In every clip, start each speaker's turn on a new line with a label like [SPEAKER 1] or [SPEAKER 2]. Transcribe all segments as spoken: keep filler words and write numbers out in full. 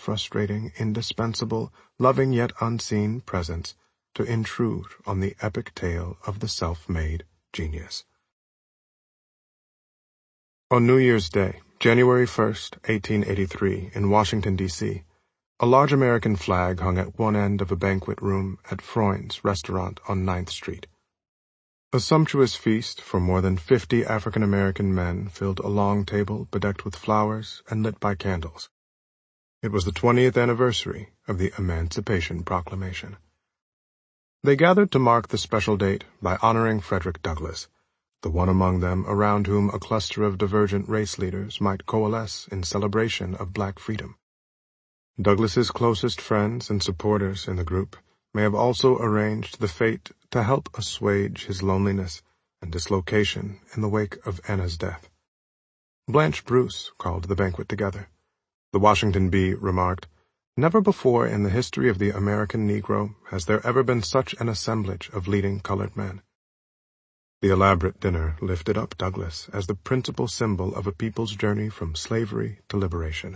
[SPEAKER 1] frustrating, indispensable, loving yet unseen presence to intrude on the epic tale of the self-made genius. On New Year's Day, January first, eighteen eighty-three, in Washington, D C, a large American flag hung at one end of a banquet room at Freund's restaurant on ninth street. A sumptuous feast for more than fifty African-American men filled a long table bedecked with flowers and lit by candles. It was the twentieth anniversary of the Emancipation Proclamation. They gathered to mark the special date by honoring Frederick Douglass, the one among them around whom a cluster of divergent race leaders might coalesce in celebration of black freedom. Douglass's closest friends and supporters in the group may have also arranged the fate to help assuage his loneliness and dislocation in the wake of Anna's death. Blanche Bruce called the banquet together. The Washington Bee remarked, "Never before in the history of the American Negro has there ever been such an assemblage of leading colored men." The elaborate dinner lifted up Douglass as the principal symbol of a people's journey from slavery to liberation.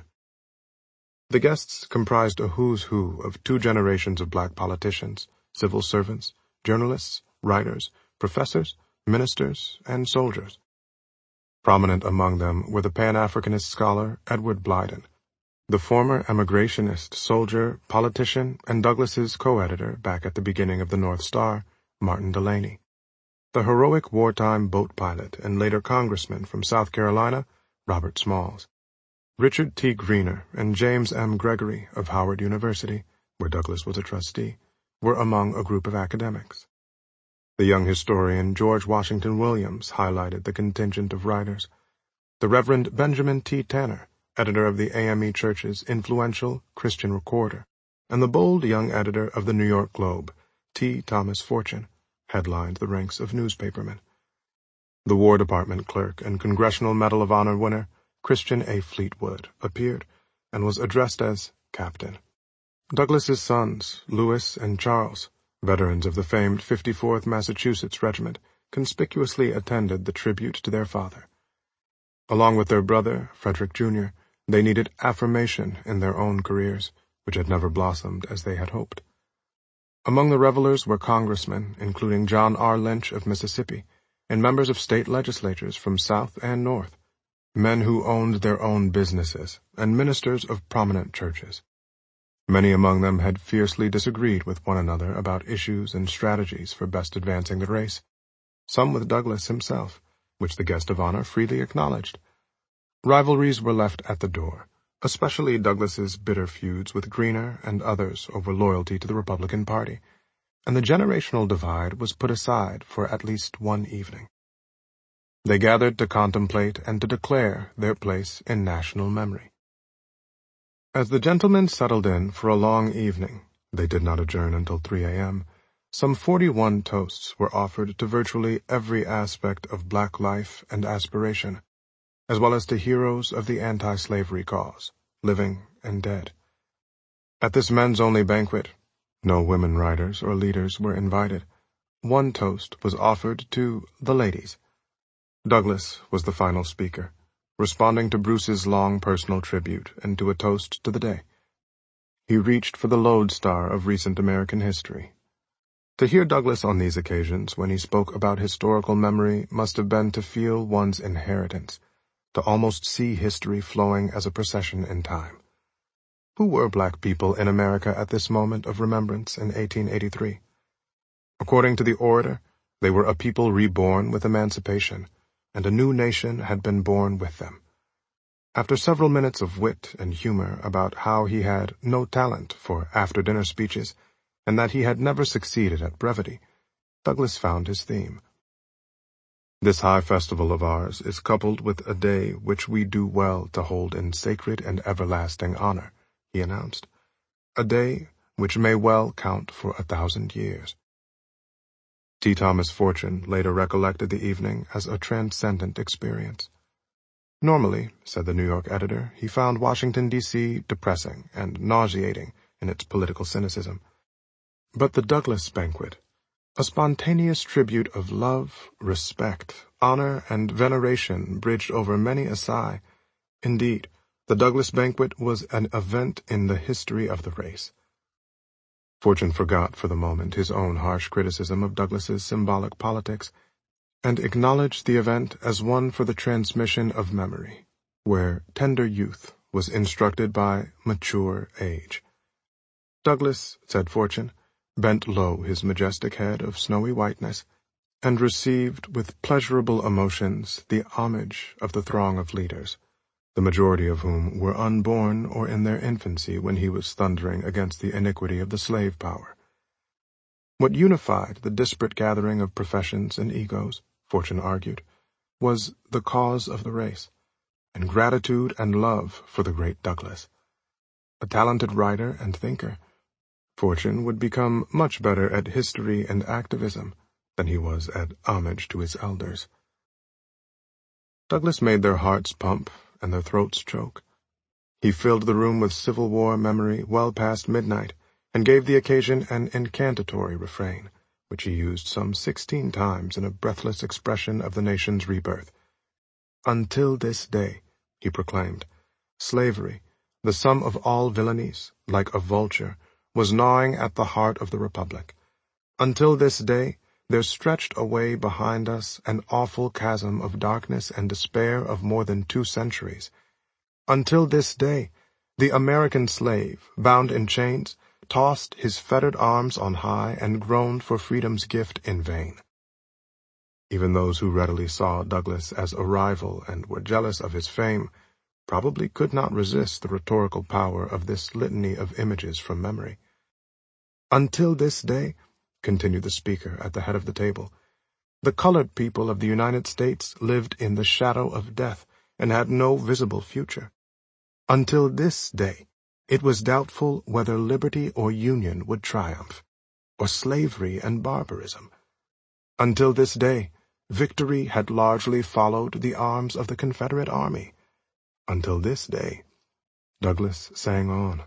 [SPEAKER 1] The guests comprised a who's who of two generations of black politicians, civil servants, journalists, writers, professors, ministers, and soldiers. Prominent among them were the Pan-Africanist scholar Edward Blyden, the former emigrationist soldier, politician, and Douglass's co-editor back at the beginning of the North Star, Martin Delany, the heroic wartime boat pilot and later congressman from South Carolina, Robert Smalls, Richard T. Greener and James M. Gregory of Howard University, where Douglass was a trustee, were among a group of academics. The young historian George Washington Williams highlighted the contingent of writers. The Reverend Benjamin T. Tanner, editor of the A M E Church's influential Christian Recorder, and the bold young editor of the New York Globe, T. Thomas Fortune, headlined the ranks of newspapermen. The War Department clerk and Congressional Medal of Honor winner, Christian A. Fleetwood, appeared and was addressed as Captain. Douglass's sons, Louis and Charles, veterans of the famed fifty-fourth Massachusetts Regiment, conspicuously attended the tribute to their father. Along with their brother, Frederick Junior, they needed affirmation in their own careers, which had never blossomed as they had hoped. Among the revelers were congressmen, including John R. Lynch of Mississippi, and members of state legislatures from South and North, men who owned their own businesses, and ministers of prominent churches. Many among them had fiercely disagreed with one another about issues and strategies for best advancing the race, some with Douglass himself, which the guest of honor freely acknowledged. Rivalries were left at the door, especially Douglass's bitter feuds with Greener and others over loyalty to the Republican Party, and the generational divide was put aside for at least one evening. They gathered to contemplate and to declare their place in national memory. As the gentlemen settled in for a long evening, they did not adjourn until three a m, some forty-one toasts were offered to virtually every aspect of black life and aspiration, as well as to heroes of the anti-slavery cause, living and dead. At this men's-only banquet, no women writers or leaders were invited. One toast was offered to the ladies. Douglass was the final speaker, responding to Bruce's long personal tribute and to a toast to the day. He reached for the lodestar of recent American history. To hear Douglass on these occasions when he spoke about historical memory must have been to feel one's inheritance, to almost see history flowing as a procession in time. Who were black people in America at this moment of remembrance in eighteen eighty-three? According to the orator, they were a people reborn with emancipation, and a new nation had been born with them. After several minutes of wit and humor about how he had no talent for after-dinner speeches, and that he had never succeeded at brevity, Douglass found his theme. "This high festival of ours is coupled with a day which we do well to hold in sacred and everlasting honor," he announced, "a day which may well count for a thousand years." T. Thomas Fortune later recollected the evening as a transcendent experience. Normally, said the New York editor, he found Washington, D C depressing and nauseating in its political cynicism. But the Douglass banquet, a spontaneous tribute of love, respect, honor, and veneration bridged over many a sigh, indeed, The Douglas banquet was an event in the history of the race. Fortune forgot for the moment his own harsh criticism of Douglas's symbolic politics, and acknowledged the event as one for the transmission of memory, where tender youth was instructed by mature age. Douglas, said Fortune, bent low his majestic head of snowy whiteness, and received with pleasurable emotions the homage of the throng of leaders, the majority of whom were unborn or in their infancy when he was thundering against the iniquity of the slave power. What unified the disparate gathering of professions and egos, Fortune argued, was the cause of the race, and gratitude and love for the great Douglas. A talented writer and thinker, Fortune would become much better at history and activism than he was at homage to his elders. Douglas made their hearts pump and their throats choke. He filled the room with Civil War memory well past midnight, and gave the occasion an incantatory refrain, which he used some sixteen times in a breathless expression of the nation's rebirth. "Until this day," he proclaimed, "slavery, the sum of all villainies, like a vulture, was gnawing at the heart of the Republic. Until this day, there stretched away behind us an awful chasm of darkness and despair of more than two centuries. Until this day, the American slave, bound in chains, tossed his fettered arms on high and groaned for freedom's gift in vain." Even those who readily saw Douglas as a rival and were jealous of his fame probably could not resist the rhetorical power of this litany of images from memory. "Until this day," continued the speaker at the head of the table, "the colored people of the United States lived in the shadow of death and had no visible future. Until this day, it was doubtful whether liberty or union would triumph, or slavery and barbarism. Until this day, victory had largely followed the arms of the Confederate Army. Until this day," Douglas sang on.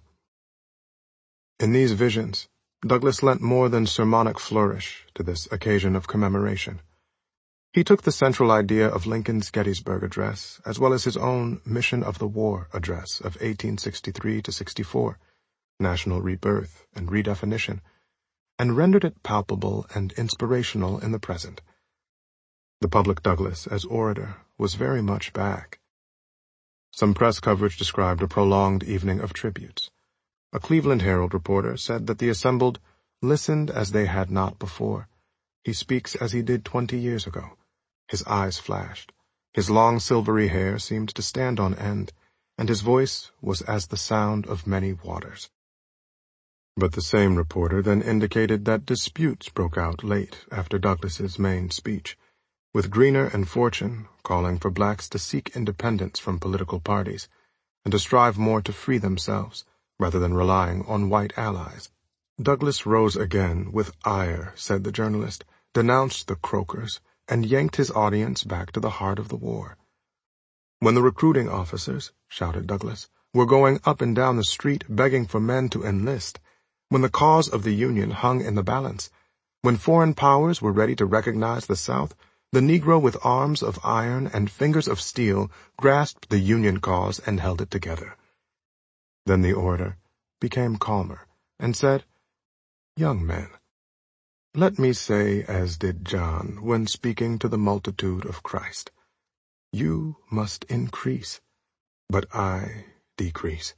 [SPEAKER 1] In these visions, Douglas lent more than sermonic flourish to this occasion of commemoration. He took the central idea of Lincoln's Gettysburg Address, as well as his own Mission of the War Address of eighteen sixty-three to sixty-four, national rebirth and redefinition, and rendered it palpable and inspirational in the present. The public Douglas, as orator, was very much back. Some press coverage described a prolonged evening of tributes. A Cleveland Herald reporter said that the assembled listened as they had not before. He speaks as he did twenty years ago. His eyes flashed. His long silvery hair seemed to stand on end, and his voice was as the sound of many waters. But the same reporter then indicated that disputes broke out late after Douglas's main speech, with Greener and Fortune calling for blacks to seek independence from political parties and to strive more to free themselves, rather than relying on white allies. Douglas rose again with ire, said the journalist, denounced the croakers, and yanked his audience back to the heart of the war. "When the recruiting officers," shouted Douglas, "were going up and down the street begging for men to enlist, when the cause of the Union hung in the balance, when foreign powers were ready to recognize the South, the Negro with arms of iron and fingers of steel grasped the Union cause and held it together." Then the orator became calmer and said, "Young men, let me say as did John when speaking to the multitude of Christ, you must increase, but I decrease."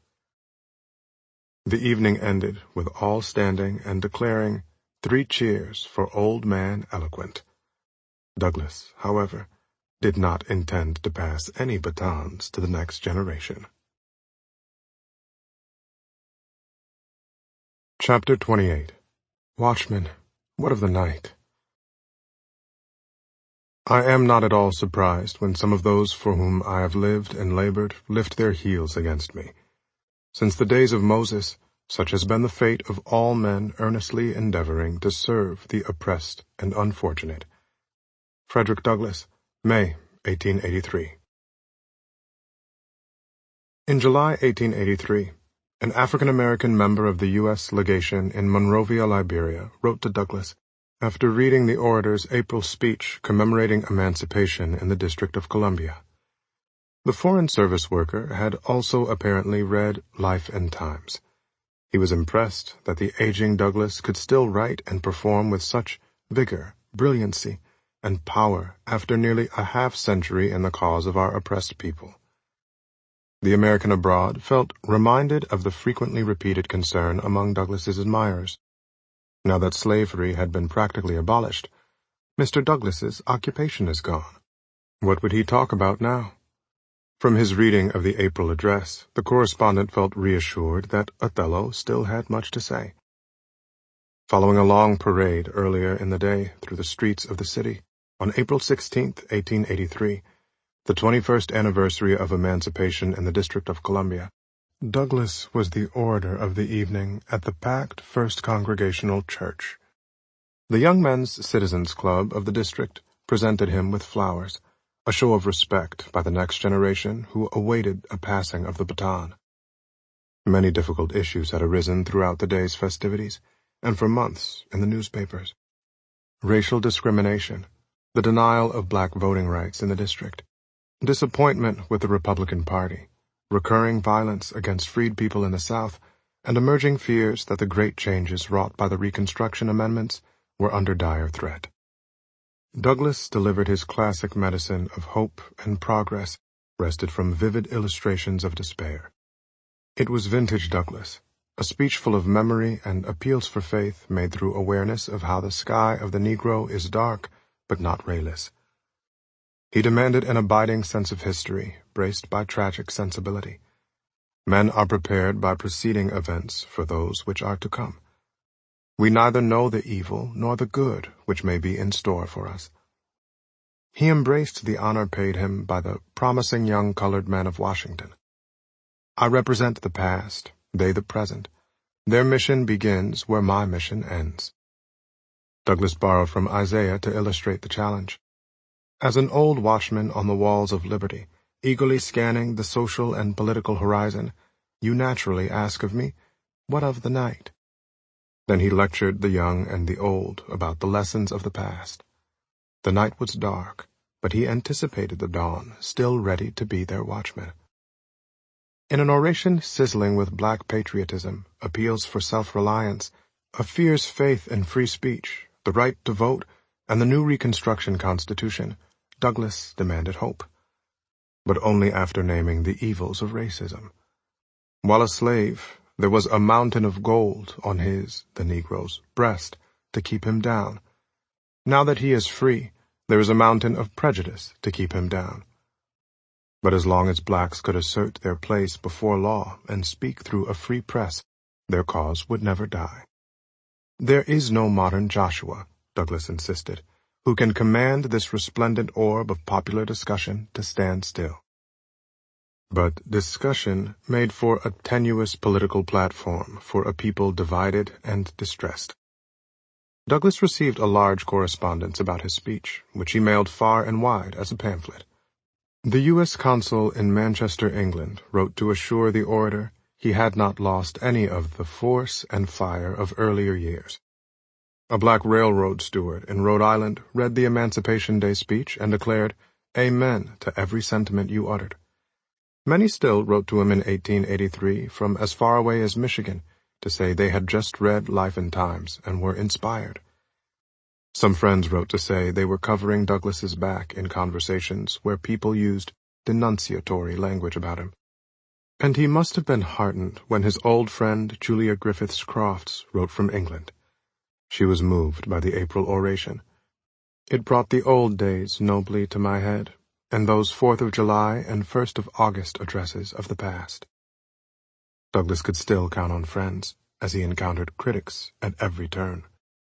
[SPEAKER 1] The evening ended with all standing and declaring three cheers for Old Man Eloquent. Douglas, however, did not intend to pass any batons to the next generation. Chapter twenty-eight. Watchmen, what of the night? I am not at all surprised when some of those for whom I have lived and labored lift their heels against me. Since the days of Moses, such has been the fate of all men earnestly endeavoring to serve the oppressed and unfortunate. Frederick Douglass, May, eighteen eighty-three. In July eighteen eighty-three, an African-American member of the U S legation in Monrovia, Liberia, wrote to Douglas, after reading the orator's April speech commemorating emancipation in the District of Columbia. The Foreign Service worker had also apparently read Life and Times. He was impressed that the aging Douglas could still write and perform with such vigor, brilliancy, and power after nearly a half-century in the cause of our oppressed people. The American abroad felt reminded of the frequently repeated concern among Douglas's admirers. Now that slavery had been practically abolished, Mister Douglas's occupation is gone. What would he talk about now? From his reading of the April address, the correspondent felt reassured that Othello still had much to say. Following a long parade earlier in the day through the streets of the city, on April sixteenth, eighteen eighty-three, the twenty-first anniversary of emancipation in the District of Columbia, Douglas was the orator of the evening at the packed First Congregational Church. The Young Men's Citizens Club of the district presented him with flowers, a show of respect by the next generation who awaited a passing of the baton. Many difficult issues had arisen throughout the day's festivities, and for months in the newspapers. Racial discrimination, the denial of black voting rights in the district, disappointment with the Republican Party, recurring violence against freed people in the South, and emerging fears that the great changes wrought by the Reconstruction Amendments were under dire threat. Douglas delivered his classic medicine of hope and progress, wrested from vivid illustrations of despair. It was vintage Douglas, a speech full of memory and appeals for faith made through awareness of how the sky of the Negro is dark but not rayless. He demanded an abiding sense of history, braced by tragic sensibility. Men are prepared by preceding events for those which are to come. We neither know the evil nor the good which may be in store for us. He embraced the honor paid him by the promising young colored men of Washington. I represent the past, they the present. Their mission begins where my mission ends. Douglas borrowed from Isaiah to illustrate the challenge. As an old watchman on the walls of liberty, eagerly scanning the social and political horizon, you naturally ask of me, what of the night? Then he lectured the young and the old about the lessons of the past. The night was dark, but he anticipated the dawn, still ready to be their watchman. In an oration sizzling with black patriotism, appeals for self-reliance, a fierce faith in free speech, the right to vote, and the new Reconstruction Constitution, Douglas demanded hope, but only after naming the evils of racism. While a slave, there was a mountain of gold on his, the Negro's, breast to keep him down. Now that he is free, there is a mountain of prejudice to keep him down. But as long as blacks could assert their place before law and speak through a free press, their cause would never die. There is no modern Joshua, Douglas insisted, who can command this resplendent orb of popular discussion to stand still. But discussion made for a tenuous political platform for a people divided and distressed. Douglas received a large correspondence about his speech, which he mailed far and wide as a pamphlet. The U S consul in Manchester, England, wrote to assure the orator he had not lost any of the force and fire of earlier years. A black railroad steward in Rhode Island read the Emancipation Day speech and declared, "Amen to every sentiment you uttered." Many still wrote to him in eighteen eighty-three from as far away as Michigan to say they had just read Life and Times and were inspired. Some friends wrote to say they were covering Douglas's back in conversations where people used denunciatory language about him. And he must have been heartened when his old friend Julia Griffiths Crofts wrote from England. She was moved by the April oration. It brought the old days nobly to my head, and those Fourth of July and First of August addresses of the past. Douglas could still count on friends, as he encountered critics at every turn.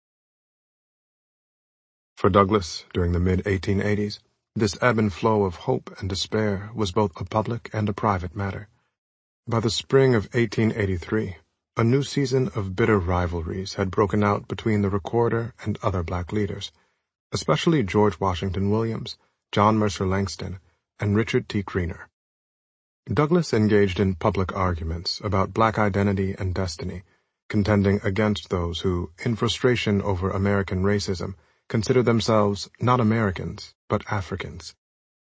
[SPEAKER 1] For Douglas, during the mid eighteen eighties, this ebb and flow of hope and despair was both a public and a private matter. By the spring of eighteen eighty-three, a new season of bitter rivalries had broken out between the Recorder and other black leaders, especially George Washington Williams, John Mercer Langston, and Richard T. Greener. Douglas engaged in public arguments about black identity and destiny, contending against those who, in frustration over American racism, considered themselves not Americans, but Africans.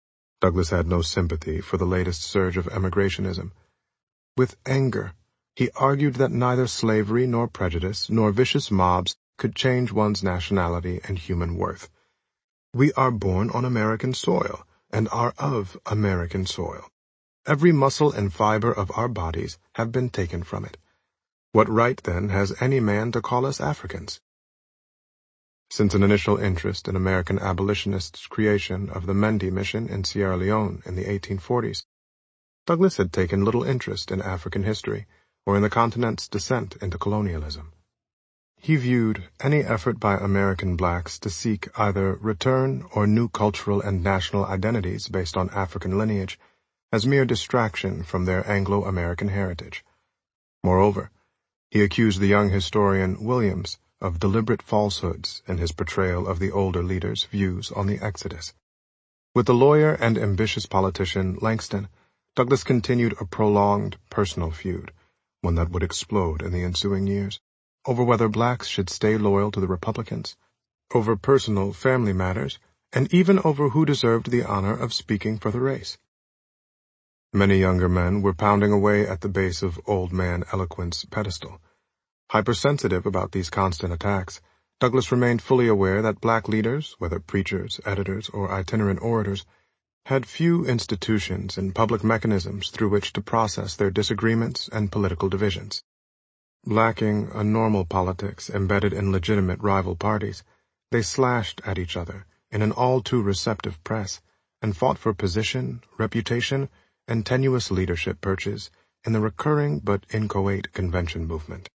[SPEAKER 1] Douglass had no sympathy for the latest surge of emigrationism. With anger, he argued that neither slavery nor prejudice nor vicious mobs could change one's nationality and human worth. We are born on American soil and are of American soil. Every muscle and fiber of our bodies have been taken from it. What right, then, has any man to call us Africans? Since an initial interest in American abolitionists' creation of the Mendi Mission in Sierra Leone in the eighteen forties, Douglass had taken little interest in African history or in the continent's descent into colonialism. He viewed any effort by American blacks to seek either return or new cultural and national identities based on African lineage as mere distraction from their Anglo-American heritage. Moreover, he accused the young historian Williams of deliberate falsehoods in his portrayal of the older leaders' views on the Exodus. With the lawyer and ambitious politician Langston, Douglass continued a prolonged personal feud, one that would explode in the ensuing years, over whether blacks should stay loyal to the Republicans, over personal family matters, and even over who deserved the honor of speaking for the race. Many younger men were pounding away at the base of Old Man Eloquence pedestal. Hypersensitive about these constant attacks, Douglass remained fully aware that black leaders, whether preachers, editors, or itinerant orators, had few institutions and public mechanisms through which to process their disagreements and political divisions. Lacking a normal politics embedded in legitimate rival parties, they slashed at each other in an all-too-receptive press and fought for position, reputation, and tenuous leadership perches in the recurring but inchoate convention movement.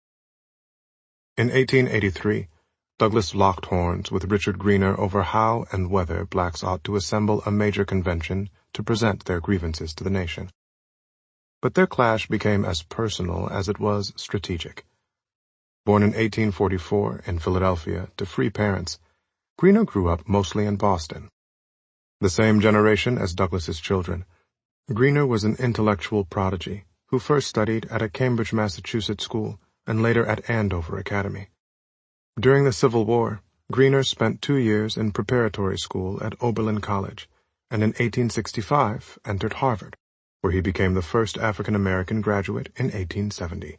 [SPEAKER 1] In eighteen eighty-three, Douglass locked horns with Richard Greener over how and whether blacks ought to assemble a major convention to present their grievances to the nation. But their clash became as personal as it was strategic. Born in eighteen forty-four in Philadelphia to free parents, Greener grew up mostly in Boston. The same generation as Douglass's children, Greener was an intellectual prodigy who first studied at a Cambridge, Massachusetts school and later at Andover Academy. During the Civil War, Greener spent two years in preparatory school at Oberlin College and in eighteen sixty-five entered Harvard, where he became the first African-American graduate in eighteen seventy.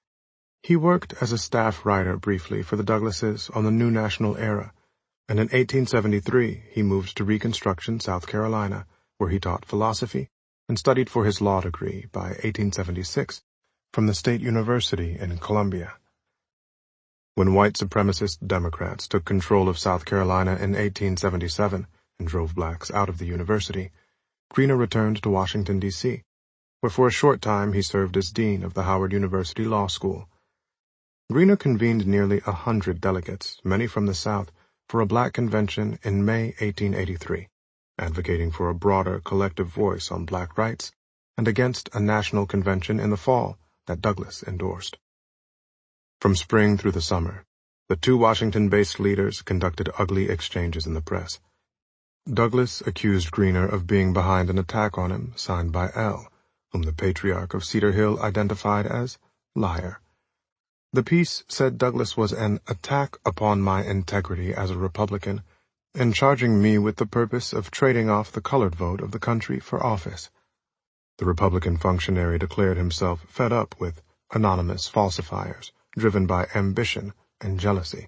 [SPEAKER 1] He worked as a staff writer briefly for the Douglasses on the New National Era, and in eighteen seventy-three he moved to Reconstruction, South Carolina, where he taught philosophy and studied for his law degree by eighteen seventy-six from the State University in Columbia. When white supremacist Democrats took control of South Carolina in eighteen seventy-seven and drove blacks out of the university, Greener returned to Washington, D C, where for a short time he served as dean of the Howard University Law School. Greener convened nearly a hundred delegates, many from the South, for a black convention in May eighteen eighty-three, advocating for a broader collective voice on black rights and against a national convention in the fall that Douglass endorsed. From spring through the summer, the two Washington-based leaders conducted ugly exchanges in the press. Douglass accused Greener of being behind an attack on him signed by L., whom the patriarch of Cedar Hill identified as liar. The piece said Douglass was an attack upon my integrity as a Republican and charging me with the purpose of trading off the colored vote of the country for office. The Republican functionary declared himself fed up with anonymous falsifiers driven by ambition and jealousy.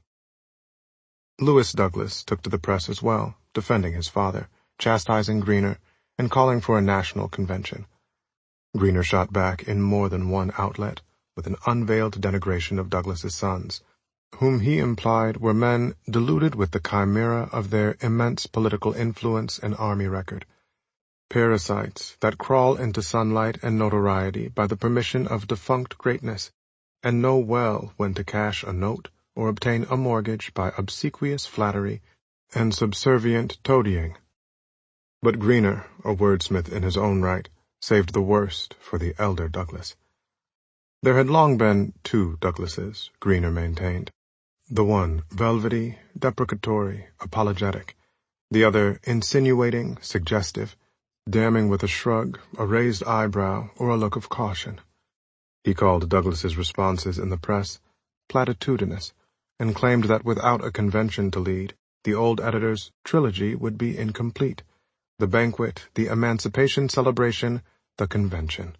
[SPEAKER 1] Lewis Douglass took to the press as well, defending his father, chastising Greener, and calling for a national convention. Greener shot back in more than one outlet with an unveiled denigration of Douglass's sons, whom he implied were men deluded with the chimera of their immense political influence and army record, parasites that crawl into sunlight and notoriety by the permission of defunct greatness, and know well when to cash a note or obtain a mortgage by obsequious flattery and subservient toadying. But Greener, a wordsmith in his own right, saved the worst for the elder Douglass. There had long been two Douglasses, Greener maintained. The one velvety, deprecatory, apologetic, the other insinuating, suggestive, damning with a shrug, a raised eyebrow, or a look of caution. He called Douglass's responses in the press platitudinous, and claimed that without a convention to lead, the old editor's trilogy would be incomplete, the banquet, the emancipation celebration, the convention.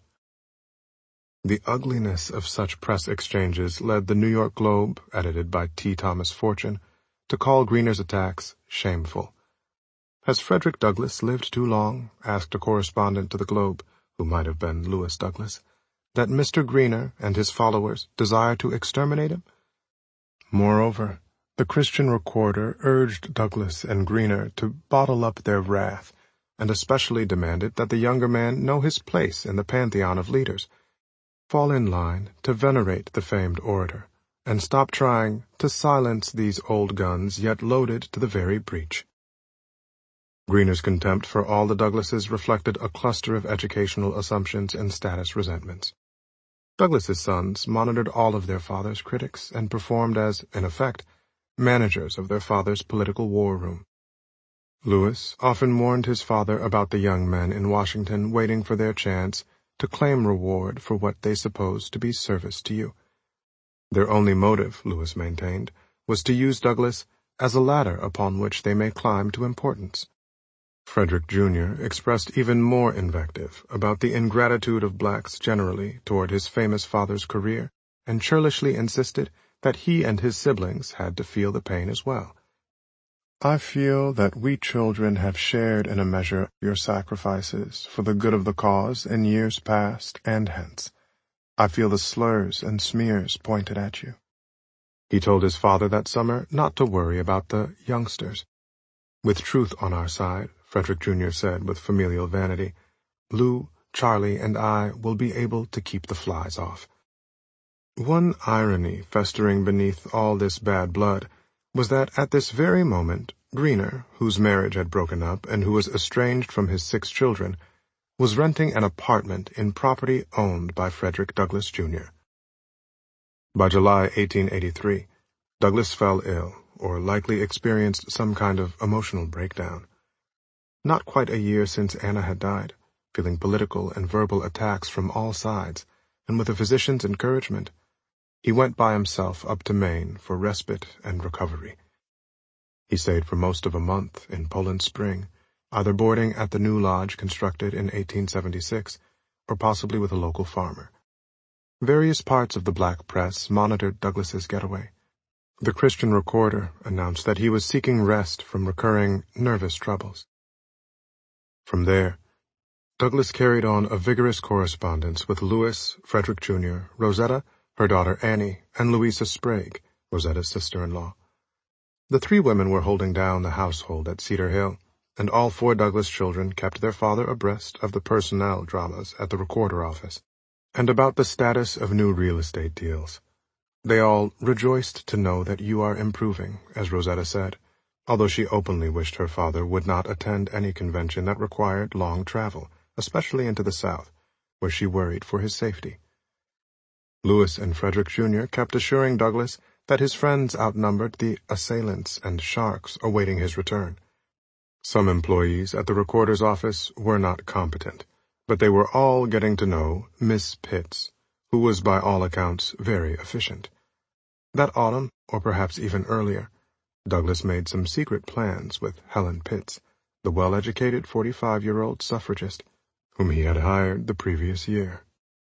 [SPEAKER 1] The ugliness of such press exchanges led the New York Globe, edited by T. Thomas Fortune, to call Greener's attacks shameful. "Has Frederick Douglass lived too long?" asked a correspondent to the Globe, who might have been Lewis Douglass, "that Mister Greener and his followers desire to exterminate him?" Moreover, the Christian Recorder urged Douglass and Greener to bottle up their wrath, and especially demanded that the younger man know his place in the pantheon of leaders, fall in line to venerate the famed orator, and stop trying to silence these old guns yet loaded to the very breech. Greener's contempt for all the Douglasses reflected a cluster of educational assumptions and status resentments. Douglass's sons monitored all of their father's critics and performed as, in effect, managers of their father's political war room. Lewis often warned his father about the young men in Washington waiting for their chance to claim reward for what they supposed to be service to you. Their only motive, Lewis maintained, was to use Douglass as a ladder upon which they may climb to importance. Frederick Junior expressed even more invective about the ingratitude of blacks generally toward his famous father's career, and churlishly insisted that he and his siblings had to feel the pain as well. "I feel that we children have shared in a measure your sacrifices for the good of the cause in years past and hence. I feel the slurs and smears pointed at you." He told his father that summer not to worry about the youngsters. "With truth on our side," Frederick Junior said with familial vanity, "Lou, Charlie, and I will be able to keep the flies off." One irony festering beneath all this bad blood was that at this very moment Greener, whose marriage had broken up and who was estranged from his six children, was renting an apartment in property owned by Frederick Douglass, Junior By July eighteen eighty-three, Douglass fell ill, or likely experienced some kind of emotional breakdown. Not quite a year since Anna had died, feeling political and verbal attacks from all sides, and with a physician's encouragement, he went by himself up to Maine for respite and recovery. He stayed for most of a month in Poland Spring, either boarding at the new lodge constructed in eighteen seventy-six, or possibly with a local farmer. Various parts of the black press monitored Douglass's getaway. The Christian Recorder announced that he was seeking rest from recurring nervous troubles. From there, Douglass carried on a vigorous correspondence with Lewis, Frederick Junior, Rosetta, her daughter Annie, and Louisa Sprague, Rosetta's sister-in-law. The three women were holding down the household at Cedar Hill, and all four Douglass children kept their father abreast of the personnel dramas at the Recorder office, and about the status of new real estate deals. They all rejoiced to know that you are improving, as Rosetta said, although she openly wished her father would not attend any convention that required long travel, especially into the South, where she worried for his safety. Lewis and Frederick Junior kept assuring Douglass that his friends outnumbered the assailants and sharks awaiting his return. Some employees at the Recorder's office were not competent, but they were all getting to know Miss Pitts, who was by all accounts very efficient. That autumn, or perhaps even earlier, Douglass made some secret plans with Helen Pitts, the well-educated forty-five-year-old suffragist, whom he had hired the previous year.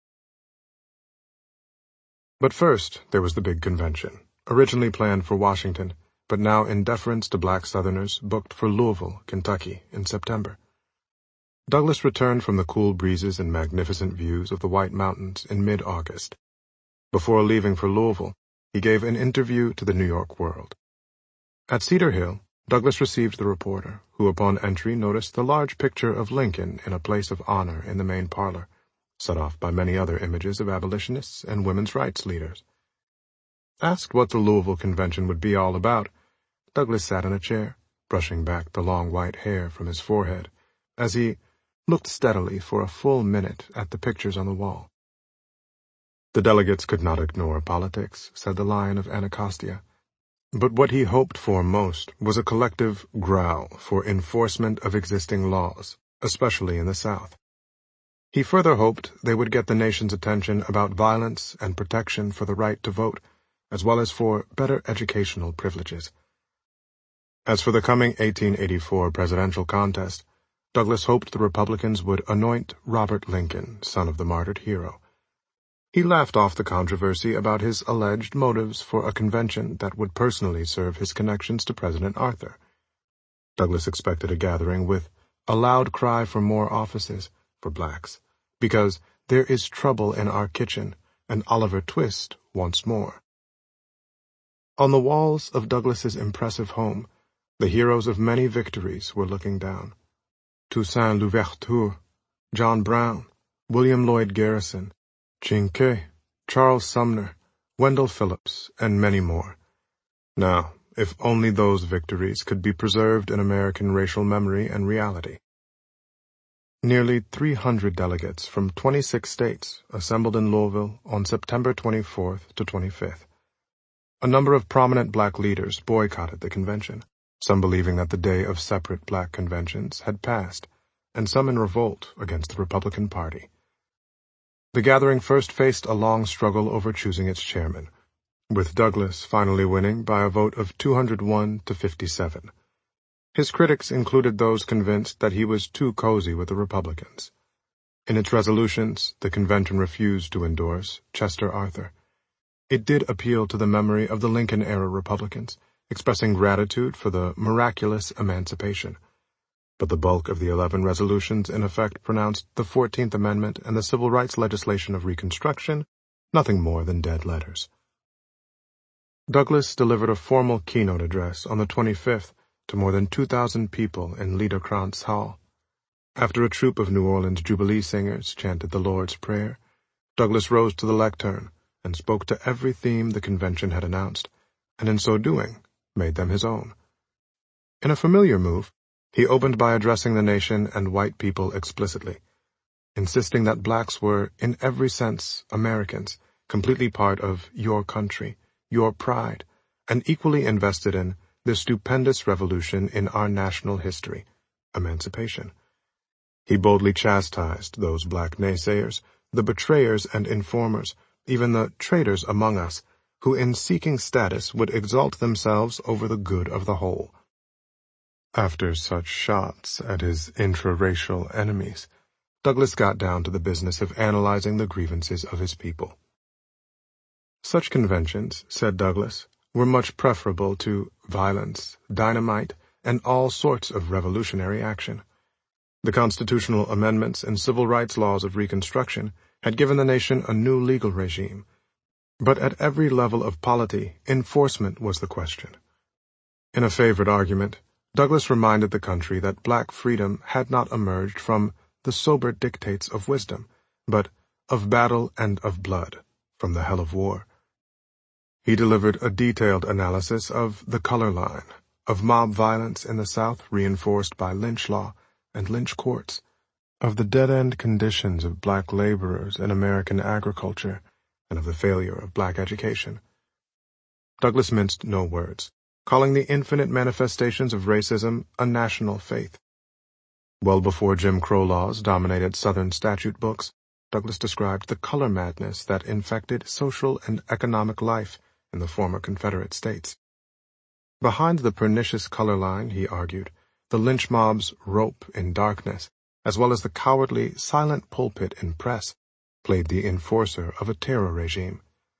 [SPEAKER 1] But first there was the big convention, originally planned for Washington, but now in deference to black Southerners booked for Louisville, Kentucky, in September. Douglass returned from the cool breezes and magnificent views of the White Mountains in mid-August. Before leaving for Louisville, he gave an interview to the New York World. At Cedar Hill, Douglass received the reporter, who upon entry noticed the large picture of Lincoln in a place of honor in the main parlor, set off by many other images of abolitionists and women's rights leaders. Asked what the Louisville Convention would be all about, Douglass sat in a chair, brushing back the long white hair from his forehead, as he looked steadily for a full minute at the pictures on the wall. The delegates could not ignore politics, said the Lion of Anacostia, but what he hoped for most was a collective growl for enforcement of existing laws, especially in the South. He further hoped they would get the nation's attention about violence and protection for the right to vote, as well as for better educational privileges. As for the coming eighteen eighty-four presidential contest, Douglas hoped the Republicans would anoint Robert Lincoln, son of the martyred hero. He laughed off the controversy about his alleged motives for a convention that would personally serve his connections to President Arthur. Douglas expected a gathering with a loud cry for more offices for blacks, because there is trouble in our kitchen, and Oliver Twist wants more. On the walls of Douglas's impressive home, the heroes of many victories were looking down. Toussaint Louverture, John Brown, William Lloyd Garrison, Chinquet, Charles Sumner, Wendell Phillips, and many more. Now, if only those victories could be preserved in American racial memory and reality. Nearly three hundred delegates from twenty-six states assembled in Louisville on September twenty-fourth to twenty-fifth. A number of prominent black leaders boycotted the convention, some believing that the day of separate black conventions had passed, and some in revolt against the Republican Party. The gathering first faced a long struggle over choosing its chairman, with Douglas finally winning by a vote of two hundred one to fifty-seven. His critics included those convinced that he was too cozy with the Republicans. In its resolutions, the convention refused to endorse Chester Arthur. It did appeal to the memory of the Lincoln-era Republicans, expressing gratitude for the miraculous emancipation. But the bulk of the eleven resolutions in effect pronounced the fourteenth Amendment and the civil rights legislation of Reconstruction nothing more than dead letters. Douglas delivered a formal keynote address on the twenty-fifth to more than two thousand people in Liederkranz Hall. After a troupe of New Orleans Jubilee singers chanted the Lord's Prayer, Douglas rose to the lectern and spoke to every theme the convention had announced, and in so doing, made them his own. In a familiar move, he opened by addressing the nation and white people explicitly, insisting that blacks were, in every sense, Americans, completely part of your country, your pride, and equally invested in the stupendous revolution in our national history, emancipation. He boldly chastised those black naysayers, the betrayers and informers, even the traitors among us, who in seeking status would exalt themselves over the good of the whole. After such shots at his intra-racial enemies, Douglas got down to the business of analyzing the grievances of his people. Such conventions, said Douglas, were much preferable to violence, dynamite, and all sorts of revolutionary action. The constitutional amendments and civil rights laws of Reconstruction had given the nation a new legal regime, but at every level of polity, enforcement was the question. In a favorite argument, Douglas reminded the country that black freedom had not emerged from the sober dictates of wisdom, but of battle and of blood, from the hell of war. He delivered a detailed analysis of the color line, of mob violence in the South reinforced by lynch law and lynch courts, of the dead-end conditions of black laborers in American agriculture, and of the failure of black education. Douglas minced no words, calling the infinite manifestations of racism a national faith. Well before Jim Crow laws dominated Southern statute books, Douglas described the color madness that infected social and economic life in the former Confederate states. Behind the pernicious color line, he argued, the lynch mob's rope in darkness, as well as the cowardly, silent pulpit and press, played the enforcer of a terror regime.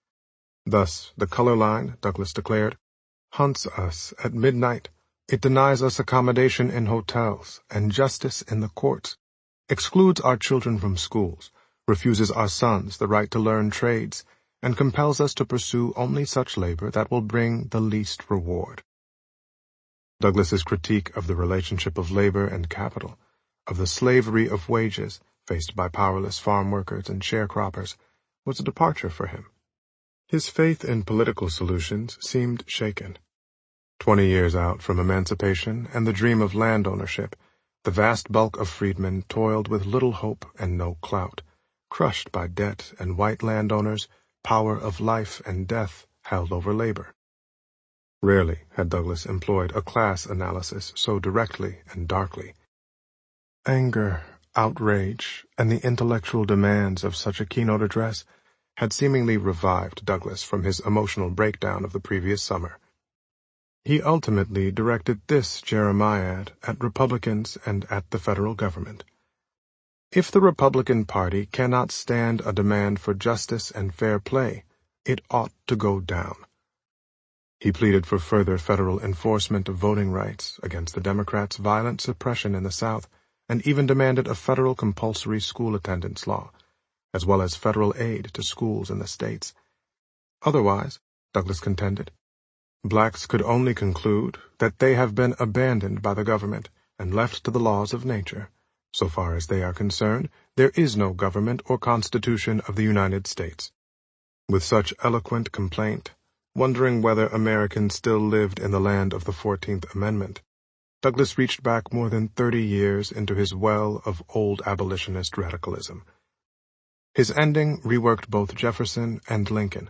[SPEAKER 1] Thus, the color line, Douglas declared, hunts us at midnight. It denies us accommodation in hotels and justice in the courts, excludes our children from schools, refuses our sons the right to learn trades, and compels us to pursue only such labor that will bring the least reward. Douglas's critique of the relationship of labor and capital, of the slavery of wages faced by powerless farm workers and sharecroppers, was a departure for him. His faith in political solutions seemed shaken. Twenty years out from emancipation and the dream of land ownership, the vast bulk of freedmen toiled with little hope and no clout, crushed by debt and white landowners' power of life and death held over labor. Rarely had Douglas employed a class analysis so directly and darkly. Anger, outrage, and the intellectual demands of such a keynote address had seemingly revived Douglas from his emotional breakdown of the previous summer. He ultimately directed this jeremiad at Republicans and at the federal government. If the Republican Party cannot stand a demand for justice and fair play, it ought to go down. He pleaded for further federal enforcement of voting rights against the Democrats' violent suppression in the South, and even demanded a federal compulsory school attendance law, as well as federal aid to schools in the states. Otherwise, Douglas contended, blacks could only conclude that they have been abandoned by the government and left to the laws of nature. So far as they are concerned, there is no government or constitution of the United States. With such eloquent complaint, wondering whether Americans still lived in the land of the Fourteenth Amendment, Douglas reached back more than thirty years into his well of old abolitionist radicalism. His ending reworked both Jefferson and Lincoln.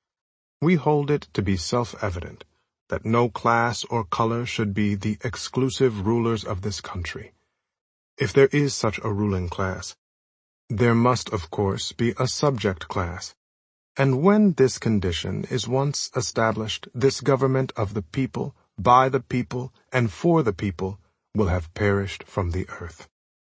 [SPEAKER 1] We hold it to be self-evident that no class or color should be the exclusive rulers of this country. If there is such a ruling class, there must, of course, be a subject class. And when this condition is once established, this government of the people, by the people, and for the people will have perished from the earth.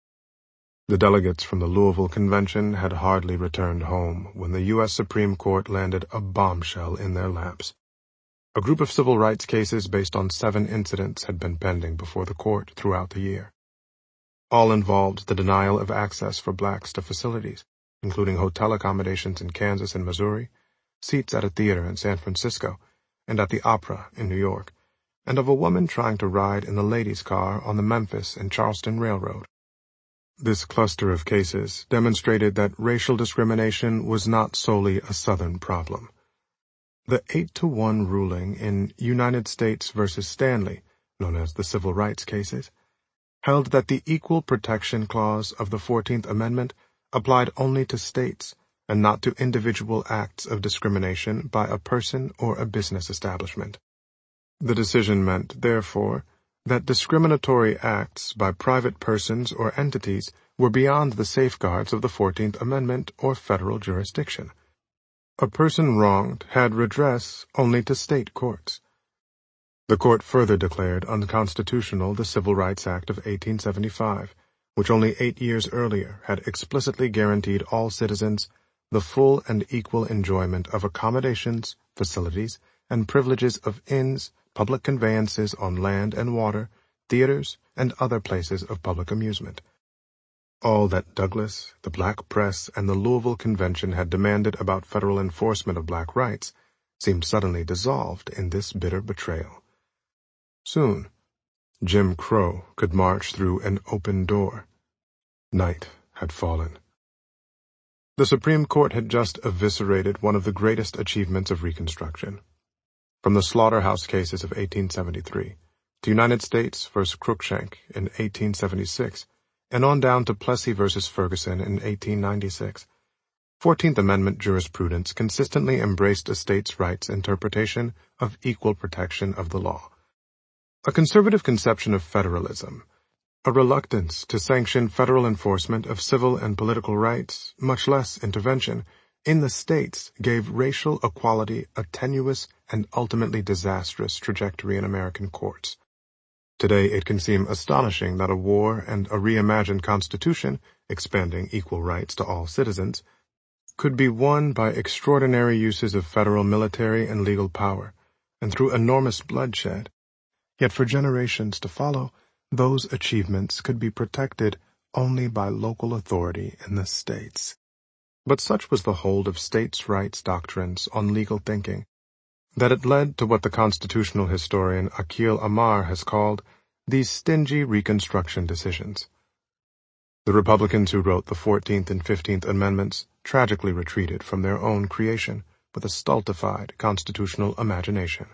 [SPEAKER 1] The delegates from the Louisville Convention had hardly returned home when the U S Supreme Court landed a bombshell in their laps. A group of civil rights cases based on seven incidents had been pending before the court throughout the year. All involved the denial of access for blacks to facilities, including hotel accommodations in Kansas and Missouri, seats at a theater in San Francisco, and at the Opera in New York, and of a woman trying to ride in the ladies' car on the Memphis and Charleston Railroad. This cluster of cases demonstrated that racial discrimination was not solely a Southern problem. The eight to one ruling in United States versus Stanley, known as the civil rights cases, held that the Equal Protection Clause of the Fourteenth Amendment applied only to states and not to individual acts of discrimination by a person or a business establishment. The decision meant, therefore, that discriminatory acts by private persons or entities were beyond the safeguards of the Fourteenth Amendment or federal jurisdiction. A person wronged had redress only to state courts. The court further declared unconstitutional the Civil Rights Act of eighteen seventy-five, which only eight years earlier had explicitly guaranteed all citizens the full and equal enjoyment of accommodations, facilities, and privileges of inns, public conveyances on land and water, theaters, and other places of public amusement. All that Douglas, the black press, and the Louisville Convention had demanded about federal enforcement of black rights seemed suddenly dissolved in this bitter betrayal. Soon, Jim Crow could march through an open door. Night had fallen. The Supreme Court had just eviscerated one of the greatest achievements of Reconstruction. From the slaughterhouse cases of eighteen seventy-three to United States versus Cruikshank in eighteen seventy-six, and on down to Plessy versus Ferguson in eighteen ninety-six, Fourteenth Amendment jurisprudence consistently embraced a states' rights interpretation of equal protection of the law. A conservative conception of federalism, a reluctance to sanction federal enforcement of civil and political rights, much less intervention, in the states gave racial equality a tenuous and ultimately disastrous trajectory in American courts. Today it can seem astonishing that a war and a reimagined constitution, expanding equal rights to all citizens, could be won by extraordinary uses of federal military and legal power, and through enormous bloodshed. Yet for generations to follow, those achievements could be protected only by local authority in the states. But such was the hold of states' rights doctrines on legal thinking, that it led to what the constitutional historian Akhil Amar has called these stingy Reconstruction decisions. The Republicans who wrote the Fourteenth and Fifteenth Amendments tragically retreated from their own creation with a stultified constitutional imagination.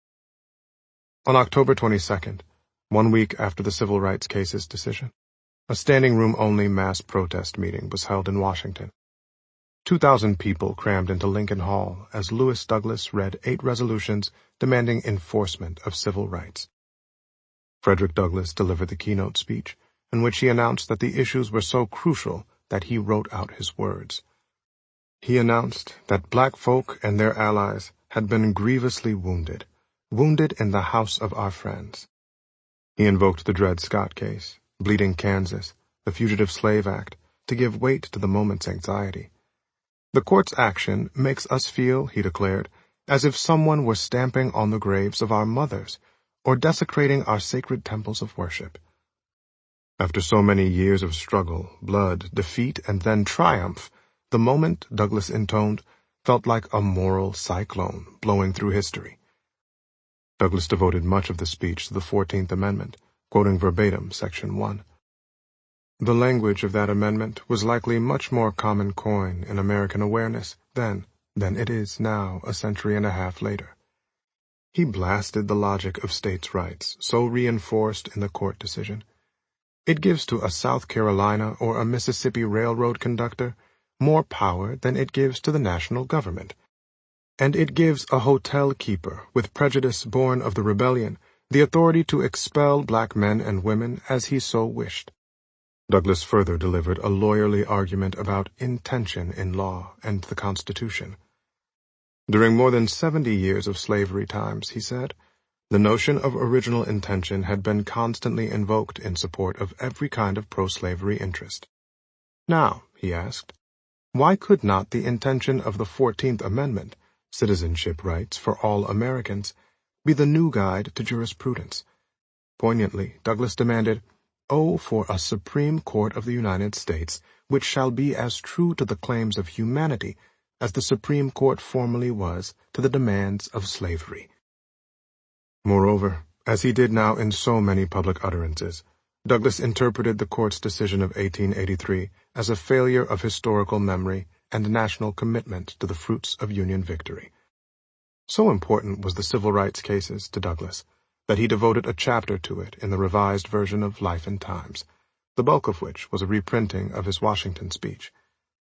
[SPEAKER 1] On October twenty-second, one week after the civil rights case's decision, a standing-room-only mass protest meeting was held in Washington. Two thousand people crammed into Lincoln Hall as Lewis Douglas read eight resolutions demanding enforcement of civil rights. Frederick Douglass delivered the keynote speech, in which he announced that the issues were so crucial that he wrote out his words. He announced that black folk and their allies had been grievously wounded, wounded in the house of our friends. He invoked the Dred Scott case, Bleeding Kansas, the Fugitive Slave Act, to give weight to the moment's anxiety. The court's action makes us feel, he declared, as if someone were stamping on the graves of our mothers or desecrating our sacred temples of worship. After so many years of struggle, blood, defeat, and then triumph, the moment, Douglas intoned, felt like a moral cyclone blowing through history. Douglas devoted much of the speech to the fourteenth Amendment, quoting verbatim Section one. The language of that amendment was likely much more common coin in American awareness then than it is now a century and a half later. He blasted the logic of states' rights, so reinforced in the court decision. It gives to a South Carolina or a Mississippi railroad conductor more power than it gives to the national government. And it gives a hotel keeper with prejudice born of the rebellion the authority to expel black men and women as he so wished. Douglas further delivered a lawyerly argument about intention in law and the Constitution. During more than seventy years of slavery times, he said, the notion of original intention had been constantly invoked in support of every kind of pro-slavery interest. Now, he asked, why could not the intention of the fourteenth Amendment, citizenship rights for all Americans, be the new guide to jurisprudence? Poignantly, Douglas demanded, Oh, for a Supreme Court of the United States, which shall be as true to the claims of humanity as the Supreme Court formerly was to the demands of slavery. Moreover, as he did now in so many public utterances, Douglas interpreted the court's decision of eighteen eighty-three as a failure of historical memory and national commitment to the fruits of Union victory. So important was the civil rights cases to Douglas that he devoted a chapter to it in the revised version of Life and Times, the bulk of which was a reprinting of his Washington speech.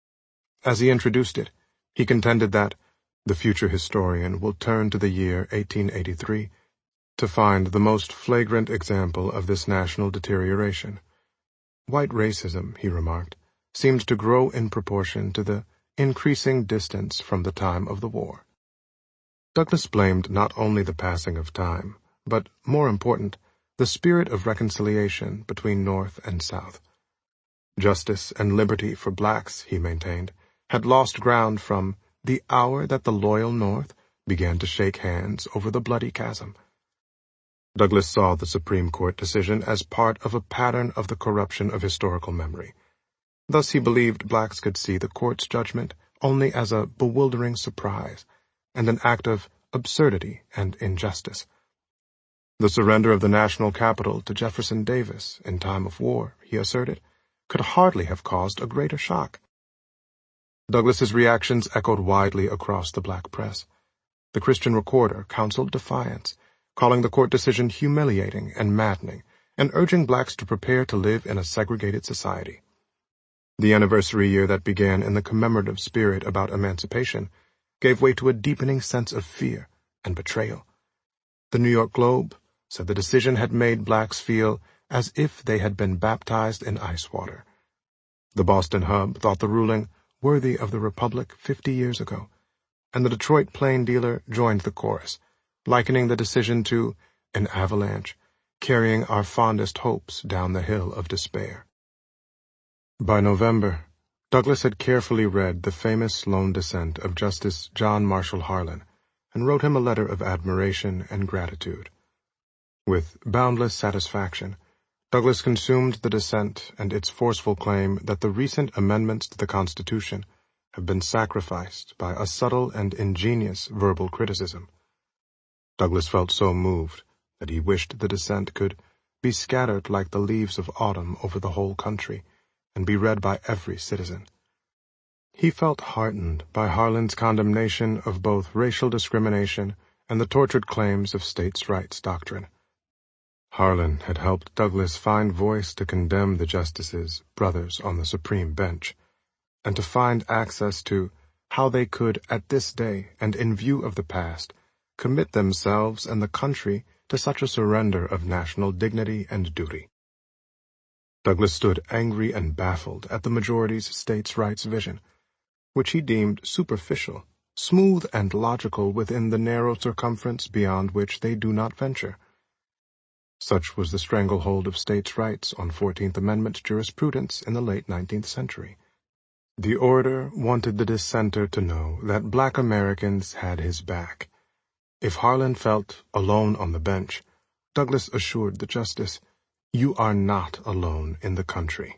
[SPEAKER 1] As he introduced it, he contended that the future historian will turn to the year eighteen eighty-three to find the most flagrant example of this national deterioration. White racism, he remarked, seemed to grow in proportion to the increasing distance from the time of the war. Douglas blamed not only the passing of time, but, more important, the spirit of reconciliation between North and South. Justice and liberty for blacks, he maintained, had lost ground from the hour that the loyal North began to shake hands over the bloody chasm. Douglas saw the Supreme Court decision as part of a pattern of the corruption of historical memory. Thus he believed blacks could see the court's judgment only as a bewildering surprise and an act of absurdity and injustice. The surrender of the national capital to Jefferson Davis in time of war, he asserted, could hardly have caused a greater shock. Douglas's reactions echoed widely across the black press. The Christian Recorder counseled defiance, calling the court decision humiliating and maddening, and urging blacks to prepare to live in a segregated society. The anniversary year that began in the commemorative spirit about emancipation gave way to a deepening sense of fear and betrayal. The New York Globe said the decision had made blacks feel as if they had been baptized in ice water. The Boston Hub thought the ruling worthy of the Republic fifty years ago, and the Detroit Plain Dealer joined the chorus, likening the decision to an avalanche, carrying our fondest hopes down the hill of despair. By November, Douglas had carefully read the famous lone dissent of Justice John Marshall Harlan and wrote him a letter of admiration and gratitude. With boundless satisfaction, Douglas consumed the dissent and its forceful claim that the recent amendments to the Constitution have been sacrificed by a subtle and ingenious verbal criticism. Douglas felt so moved that he wished the dissent could be scattered like the leaves of autumn over the whole country and be read by every citizen. He felt heartened by Harlan's condemnation of both racial discrimination and the tortured claims of states' rights doctrine. Harlan had helped Douglas find voice to condemn the justices' brothers on the Supreme Bench, and to find access to how they could, at this day and in view of the past, commit themselves and the country to such a surrender of national dignity and duty. Douglas stood angry and baffled at the majority's states' rights vision, which he deemed superficial, smooth and logical within the narrow circumference beyond which they do not venture. Such was the stranglehold of states' rights on Fourteenth Amendment jurisprudence in the late nineteenth century. The orator wanted the dissenter to know that black Americans had his back. If Harlan felt alone on the bench, Douglas assured the justice, "You are not alone in the country."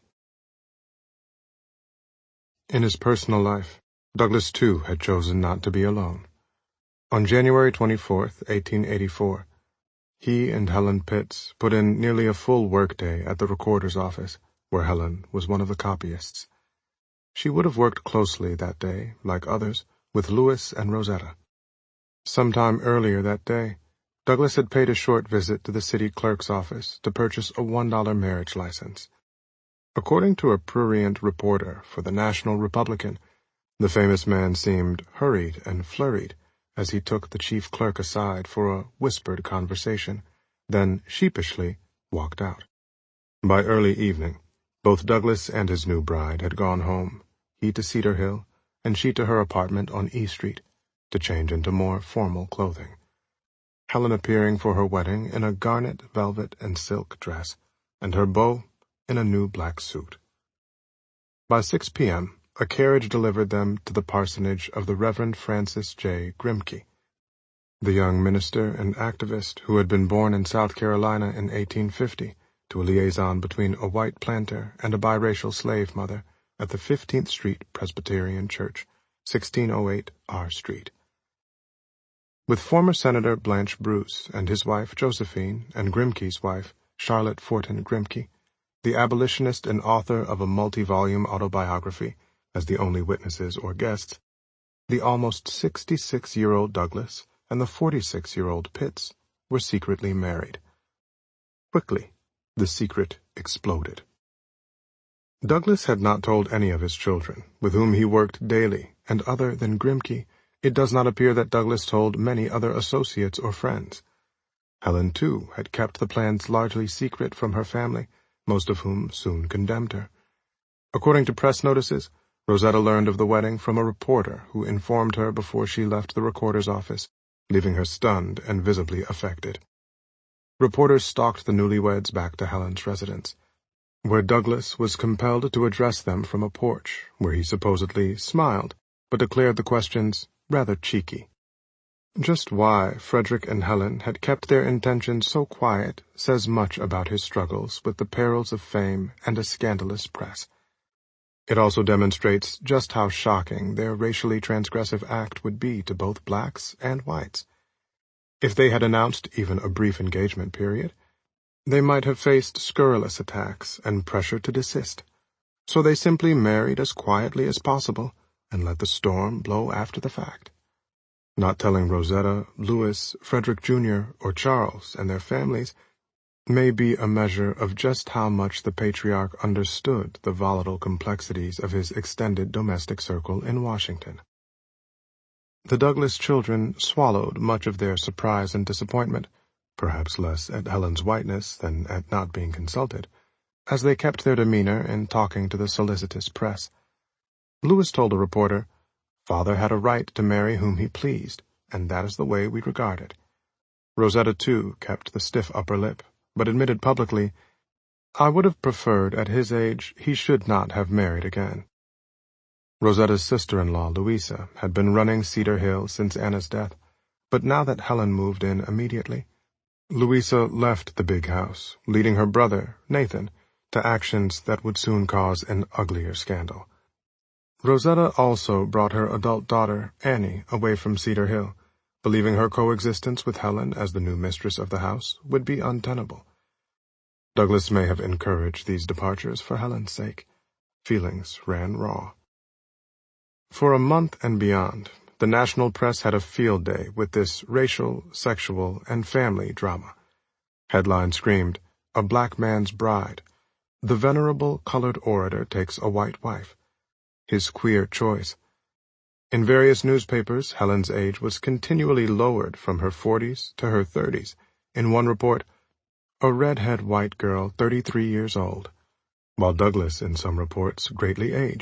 [SPEAKER 1] In his personal life, Douglas too had chosen not to be alone. On January twenty-fourth, eighteen eighty-four, he and Helen Pitts put in nearly a full workday at the recorder's office, where Helen was one of the copyists. She would have worked closely that day, like others, with Lewis and Rosetta. Sometime earlier that day, Douglas had paid a short visit to the city clerk's office to purchase a one dollar marriage license. According to a prurient reporter for the National Republican, the famous man seemed hurried and flurried as he took the chief clerk aside for a whispered conversation, then sheepishly walked out. By early evening, both Douglas and his new bride had gone home, he to Cedar Hill, and she to her apartment on E Street, to change into more formal clothing. Helen appearing for her wedding in a garnet, velvet, and silk dress, and her beau in a new black suit. By six p m, a carriage delivered them to the parsonage of the Reverend Francis J. Grimke, the young minister and activist who had been born in South Carolina in eighteen fifty to a liaison between a white planter and a biracial slave mother at the fifteenth Street Presbyterian Church, sixteen oh eight R Street. With former Senator Blanche Bruce and his wife Josephine and Grimke's wife, Charlotte Fortin Grimke, the abolitionist and author of a multi-volume autobiography, as the only witnesses or guests, the almost sixty-six-year-old Douglas and the forty-six-year-old Pitts were secretly married. Quickly, the secret exploded. Douglas had not told any of his children, with whom he worked daily, and other than Grimke, it does not appear that Douglas told many other associates or friends. Helen, too, had kept the plans largely secret from her family, most of whom soon condemned her. According to press notices, Rosetta learned of the wedding from a reporter who informed her before she left the recorder's office, leaving her stunned and visibly affected. Reporters stalked the newlyweds back to Helen's residence, where Douglas was compelled to address them from a porch, where he supposedly smiled, but declared the questions rather cheeky. Just why Frederick and Helen had kept their intentions so quiet says much about his struggles with the perils of fame and a scandalous press. It also demonstrates just how shocking their racially transgressive act would be to both blacks and whites. If they had announced even a brief engagement period, they might have faced scurrilous attacks and pressure to desist. So they simply married as quietly as possible and let the storm blow after the fact. Not telling Rosetta, Lewis, Frederick Junior, or Charles and their families may be a measure of just how much the patriarch understood the volatile complexities of his extended domestic circle in Washington. The Douglas children swallowed much of their surprise and disappointment, perhaps less at Helen's whiteness than at not being consulted, as they kept their demeanor in talking to the solicitous press. Lewis told a reporter, "Father had a right to marry whom he pleased, and that is the way we regard it." Rosetta, too, kept the stiff upper lip, but admitted publicly, "I would have preferred at his age he should not have married again." Rosetta's sister-in-law, Louisa, had been running Cedar Hill since Anna's death, but now that Helen moved in immediately, Louisa left the big house, leading her brother, Nathan, to actions that would soon cause an uglier scandal. Rosetta also brought her adult daughter, Annie, away from Cedar Hill, believing her coexistence with Helen as the new mistress of the house would be untenable. Douglas may have encouraged these departures for Helen's sake. Feelings ran raw. For a month and beyond, the national press had a field day with this racial, sexual, and family drama. Headlines screamed, "A Black Man's Bride," "The Venerable Colored Orator Takes a White Wife," "His Queer Choice." In various newspapers, Helen's age was continually lowered from her forties to her thirties. In one report, "A redhead white girl, thirty-three years old," while Douglas, in some reports, greatly aged,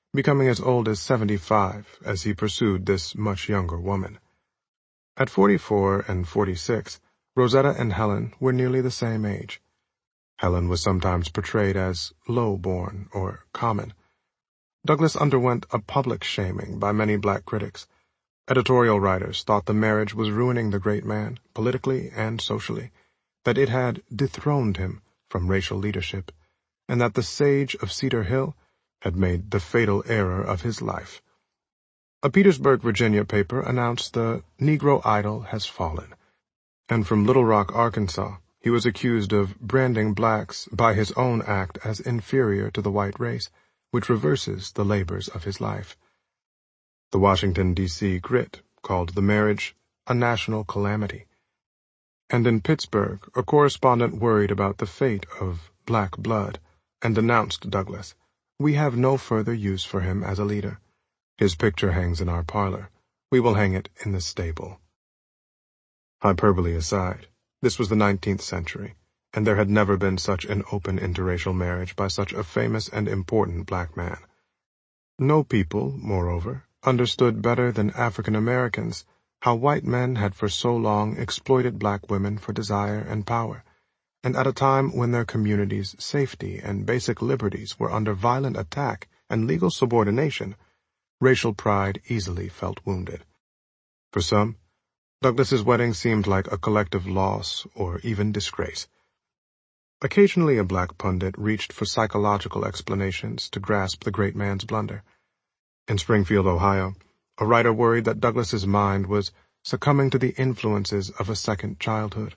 [SPEAKER 1] becoming as old as seventy-five as he pursued this much younger woman. At forty-four and forty-six, Rosetta and Helen were nearly the same age. Helen was sometimes portrayed as low-born or common. Douglas underwent a public shaming by many black critics. Editorial writers thought the marriage was ruining the great man, politically and socially, that it had dethroned him from racial leadership, and that the sage of Cedar Hill had made the fatal error of his life. A Petersburg, Virginia paper announced the Negro idol has fallen, and from Little Rock, Arkansas, he was accused of branding blacks by his own act as inferior to the white race, which reverses the labors of his life. The Washington, D C Grit called the marriage a national calamity. And in Pittsburgh, a correspondent worried about the fate of black blood and denounced Douglas. "We have no further use for him as a leader. His picture hangs in our parlor. We will hang it in the stable." Hyperbole aside, this was the nineteenth century, and there had never been such an open interracial marriage by such a famous and important black man. No people, moreover, understood better than African Americans how white men had for so long exploited black women for desire and power, and at a time when their communities' safety and basic liberties were under violent attack and legal subordination, racial pride easily felt wounded. For some, Douglas's wedding seemed like a collective loss or even disgrace. Occasionally a black pundit reached for psychological explanations to grasp the great man's blunder. In Springfield, Ohio, a writer worried that Douglas's mind was succumbing to the influences of a second childhood.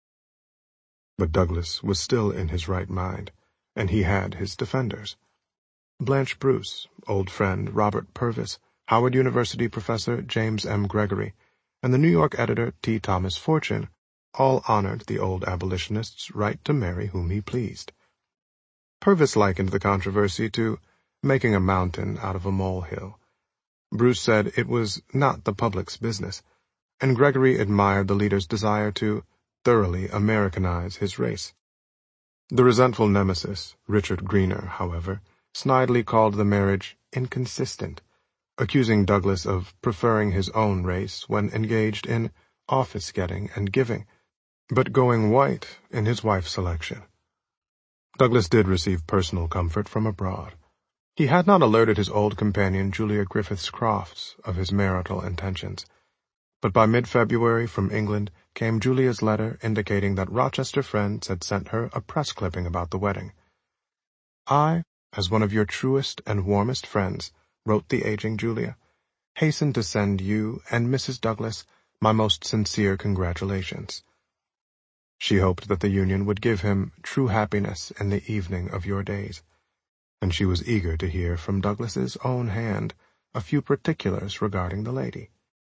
[SPEAKER 1] But Douglas was still in his right mind, and he had his defenders. Blanche Bruce, old friend Robert Purvis, Howard University professor James M. Gregory, and the New York editor T. Thomas Fortune all honored the old abolitionist's right to marry whom he pleased. Purvis likened the controversy to making a mountain out of a molehill. Bruce said it was not the public's business, and Gregory admired the leader's desire to thoroughly Americanize his race. The resentful nemesis, Richard Greener, however, snidely called the marriage inconsistent, accusing Douglas of preferring his own race when engaged in office-getting and giving, but going white in his wife's selection. Douglas did receive personal comfort from abroad. He had not alerted his old companion Julia Griffiths Crofts of his marital intentions, but by mid-February from England came Julia's letter indicating that Rochester friends had sent her a press clipping about the wedding. "I, as one of your truest and warmest friends," wrote the aging Julia, "hasten to send you and Missus Douglas my most sincere congratulations." She hoped that the union would give him true happiness in the evening of your days, and she was eager to hear from Douglas's own hand a few particulars regarding the lady.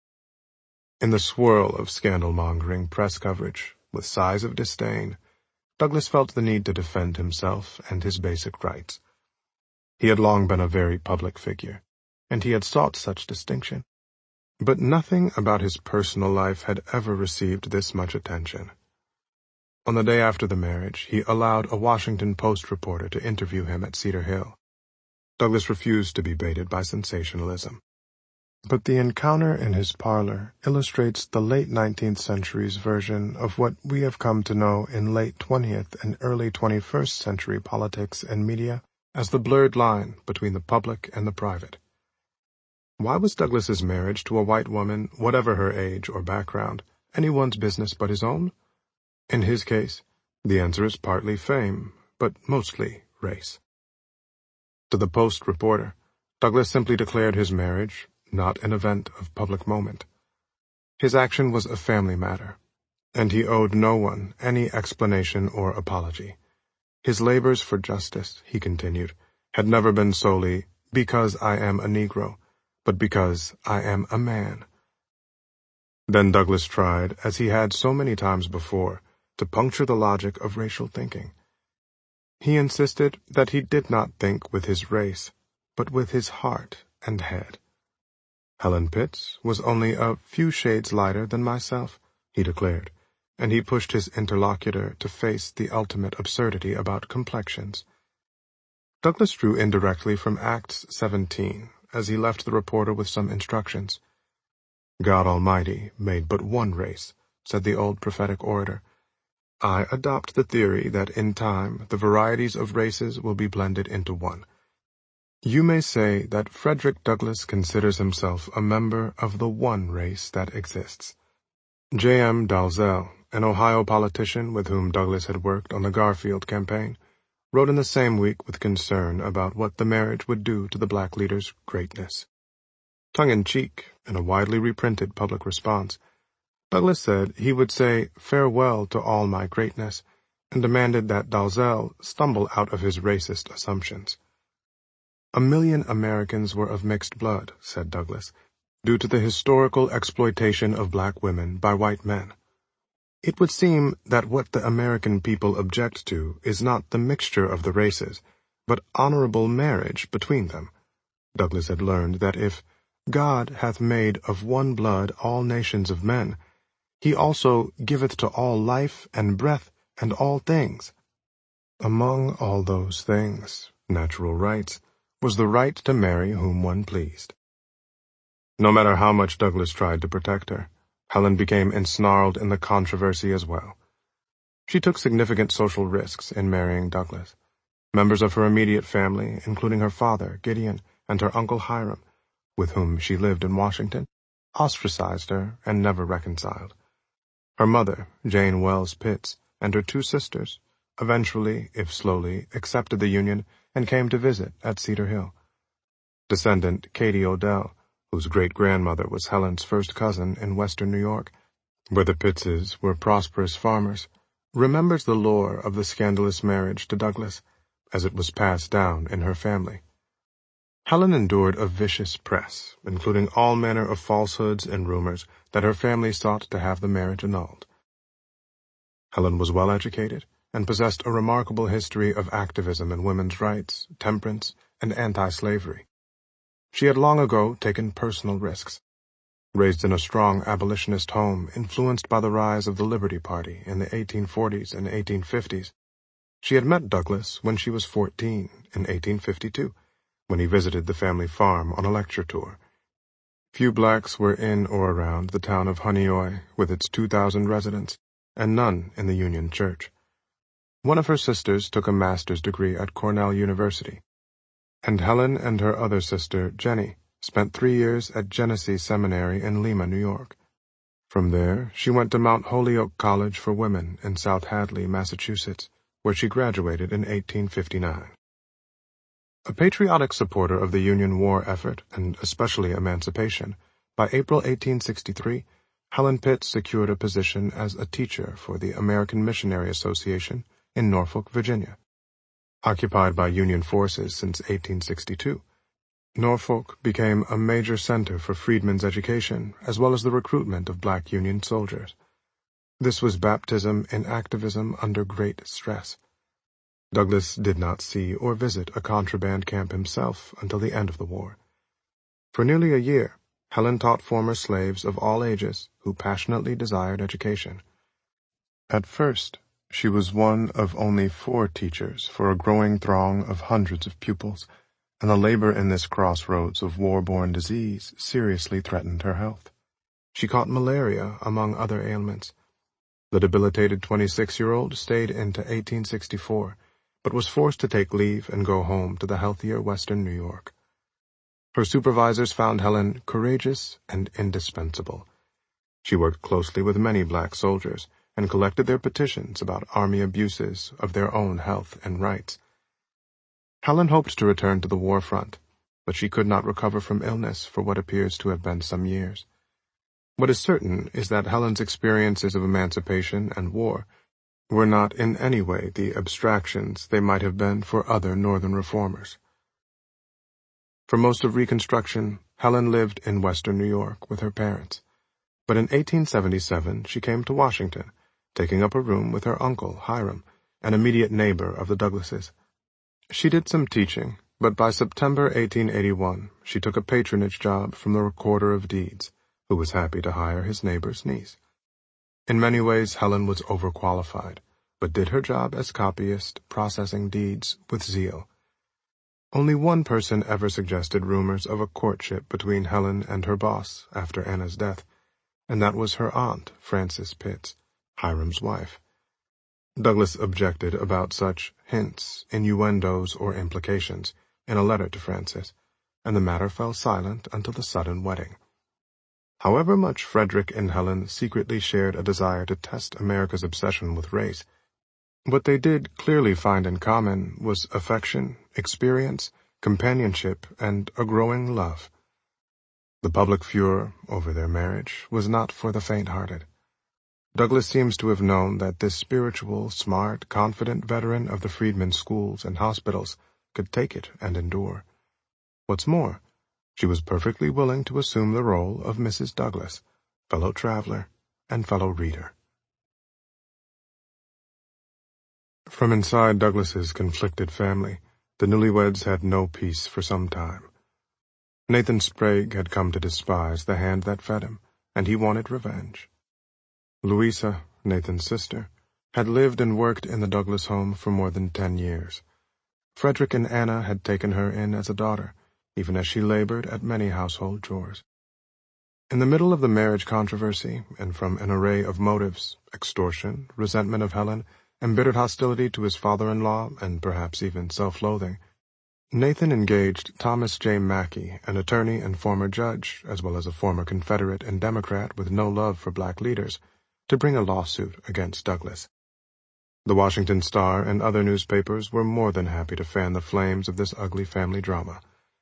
[SPEAKER 1] In the swirl of scandal-mongering press coverage, with sighs of disdain, Douglas felt the need to defend himself and his basic rights. He had long been a very public figure, and he had sought such distinction. But nothing about his personal life had ever received this much attention. On the day after the marriage, he allowed a Washington Post reporter to interview him at Cedar Hill. Douglas refused to be baited by sensationalism. But the encounter in his parlor illustrates the late nineteenth century's version of what we have come to know in late twentieth and early twenty-first century politics and media as the blurred line between the public and the private. Why was Douglas's marriage to a white woman, whatever her age or background, anyone's business but his own? In his case, the answer is partly fame, but mostly race. To the Post reporter, Douglas simply declared his marriage not an event of public moment. His action was a family matter, and he owed no one any explanation or apology. His labors for justice, he continued, had never been solely because I am a Negro, but because I am a man. Then Douglas tried, as he had so many times before, to puncture the logic of racial thinking. He insisted that he did not think with his race, but with his heart and head. Helen Pitts was only a few shades lighter than myself, he declared, and he pushed his interlocutor to face the ultimate absurdity about complexions. Douglas drew indirectly from Acts seventeen, as he left the reporter with some instructions. God Almighty made but one race, said the old prophetic orator. I adopt the theory that in time the varieties of races will be blended into one. You may say that Frederick Douglass considers himself a member of the one race that exists. J M Dalzell, an Ohio politician with whom Douglass had worked on the Garfield campaign, wrote in the same week with concern about what the marriage would do to the black leader's greatness. Tongue-in-cheek, in a widely reprinted public response, Douglass said he would say farewell to all my greatness, and demanded that Dalzell stumble out of his racist assumptions. A million Americans were of mixed blood, said Douglass, due to the historical exploitation of black women by white men. It would seem that what the American people object to is not the mixture of the races, but honorable marriage between them. Douglass had learned that if God hath made of one blood all nations of men, he also giveth to all life and breath and all things. Among all those things, natural rights, was the right to marry whom one pleased. No matter how much Douglass tried to protect her, Helen became ensnarled in the controversy as well. She took significant social risks in marrying Douglass. Members of her immediate family, including her father, Gideon, and her uncle Hiram, with whom she lived in Washington, ostracized her and never reconciled. Her mother, Jane Wells Pitts, and her two sisters, eventually, if slowly, accepted the union and came to visit at Cedar Hill. Descendant Katie Odell, whose great-grandmother was Helen's first cousin in western New York, where the Pittses were prosperous farmers, remembers the lore of the scandalous marriage to Douglass, as it was passed down in her family. Helen endured a vicious press, including all manner of falsehoods and rumors that her family sought to have the marriage annulled. Helen was well educated and possessed a remarkable history of activism in women's rights, temperance, and anti-slavery. She had long ago taken personal risks. Raised in a strong abolitionist home influenced by the rise of the Liberty Party in the eighteen forties and eighteen fifties, she had met Douglass when she was fourteen in eighteen fifty-two, when he visited the family farm on a lecture tour. Few blacks were in or around the town of Honeoye with its two thousand residents, and none in the Union Church. One of her sisters took a master's degree at Cornell University, and Helen and her other sister, Jenny, spent three years at Genesee Seminary in Lima, New York. From there, she went to Mount Holyoke College for Women in South Hadley, Massachusetts, where she graduated in eighteen fifty-nine. A patriotic supporter of the Union war effort, and especially emancipation, by April eighteen sixty-three, Helen Pitts secured a position as a teacher for the American Missionary Association in Norfolk, Virginia. Occupied by Union forces since eighteen sixty-two, Norfolk became a major center for freedmen's education as well as the recruitment of black Union soldiers. This was baptism in activism under great stress. Douglass did not see or visit a contraband camp himself until the end of the war. For nearly a year, Helen taught former slaves of all ages who passionately desired education. At first, she was one of only four teachers for a growing throng of hundreds of pupils, and the labor in this crossroads of war-borne disease seriously threatened her health. She caught malaria, among other ailments. The debilitated twenty-six-year-old stayed into eighteen sixty-four, but was forced to take leave and go home to the healthier western New York. Her supervisors found Helen courageous and indispensable. She worked closely with many black soldiers and collected their petitions about army abuses of their own health and rights. Helen hoped to return to the war front, but she could not recover from illness for what appears to have been some years. What is certain is that Helen's experiences of emancipation and war were not in any way the abstractions they might have been for other Northern reformers. For most of Reconstruction, Helen lived in western New York with her parents, but in eighteen seventy-seven she came to Washington, taking up a room with her uncle, Hiram, an immediate neighbor of the Douglasses. She did some teaching, but by September eighteen eighty-one she took a patronage job from the Recorder of Deeds, who was happy to hire his neighbor's niece. In many ways Helen was overqualified, but did her job as copyist, processing deeds with zeal. Only one person ever suggested rumors of a courtship between Helen and her boss after Anna's death, and that was her aunt, Frances Pitts, Hiram's wife. Douglas objected about such hints, innuendos, or implications in a letter to Frances, and the matter fell silent until the sudden wedding. However much Frederick and Helen secretly shared a desire to test America's obsession with race, what they did clearly find in common was affection, experience, companionship, and a growing love. The public furor over their marriage was not for the faint-hearted. Douglas seems to have known that this spiritual, smart, confident veteran of the freedmen's schools and hospitals could take it and endure. What's more, she was perfectly willing to assume the role of Missus Douglas, fellow traveler and fellow reader. From inside Douglas's conflicted family, the newlyweds had no peace for some time. Nathan Sprague had come to despise the hand that fed him, and he wanted revenge. Louisa, Nathan's sister, had lived and worked in the Douglas home for more than ten years. Frederick and Anna had taken her in as a daughter, even as she labored at many household chores. In the middle of the marriage controversy, and from an array of motives, extortion, resentment of Helen, embittered hostility to his father-in-law, and perhaps even self-loathing, Nathan engaged Thomas J. Mackey, an attorney and former judge, as well as a former Confederate and Democrat with no love for black leaders, to bring a lawsuit against Douglas. The Washington Star and other newspapers were more than happy to fan the flames of this ugly family drama.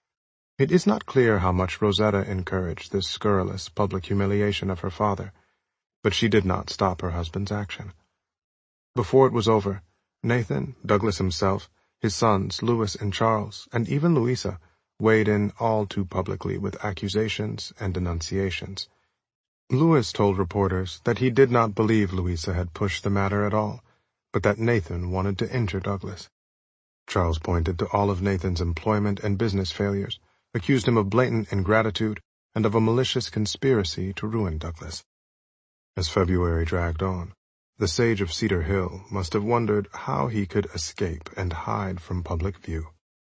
[SPEAKER 1] It is not clear how much Rosetta encouraged this scurrilous public humiliation of her father, but she did not stop her husband's action. Before it was over, Nathan, Douglas himself, his sons, Louis and Charles, and even Louisa, weighed in all too publicly with accusations and denunciations. Louis told reporters that he did not believe Louisa had pushed the matter at all, but that Nathan wanted to injure Douglas. Charles pointed to all of Nathan's employment and business failures, accused him of blatant ingratitude, and of a malicious conspiracy to ruin Douglas. As February dragged on, the sage of Cedar Hill must have wondered how he could escape and hide from public view.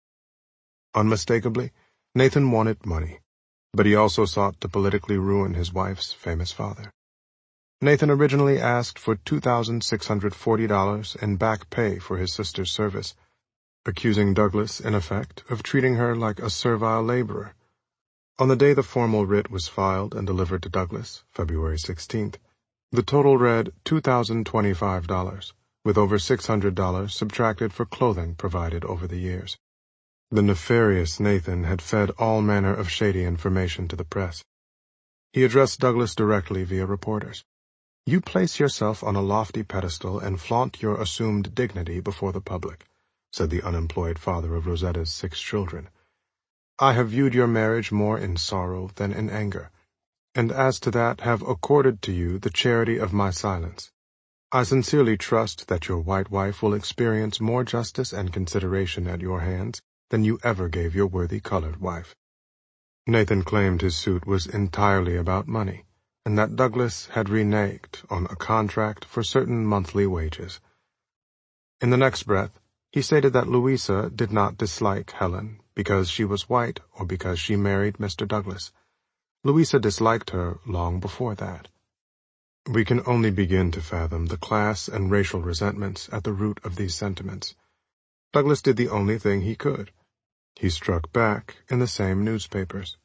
[SPEAKER 1] Unmistakably, Nathan wanted money, but he also sought to politically ruin his wife's famous father. Nathan originally asked for two thousand six hundred forty dollars in back pay for his sister's service, accusing Douglas, in effect, of treating her like a servile laborer. On the day the formal writ was filed and delivered to Douglas, February sixteenth, the total read two thousand twenty-five dollars, with over six hundred dollars subtracted for clothing provided over the years. The nefarious Nathan had fed all manner of shady information to the press. He addressed Douglas directly via reporters. "You place yourself on a lofty pedestal and flaunt your assumed dignity before the public," said the unemployed father of Rosetta's six children. "I have viewed your marriage more in sorrow than in anger, and as to that have accorded to you the charity of my silence. I sincerely trust that your white wife will experience more justice and consideration at your hands than you ever gave your worthy colored wife." Nathan claimed his suit was entirely about money, and that Douglas had reneged on a contract for certain monthly wages. In the next breath, he stated that Louisa did not dislike Helen because she was white or because she married Mister Douglas. Louisa disliked her long before that. We can only begin to fathom the class and racial resentments at the root of these sentiments. Douglas did the only thing he could. He struck back in the same newspapers.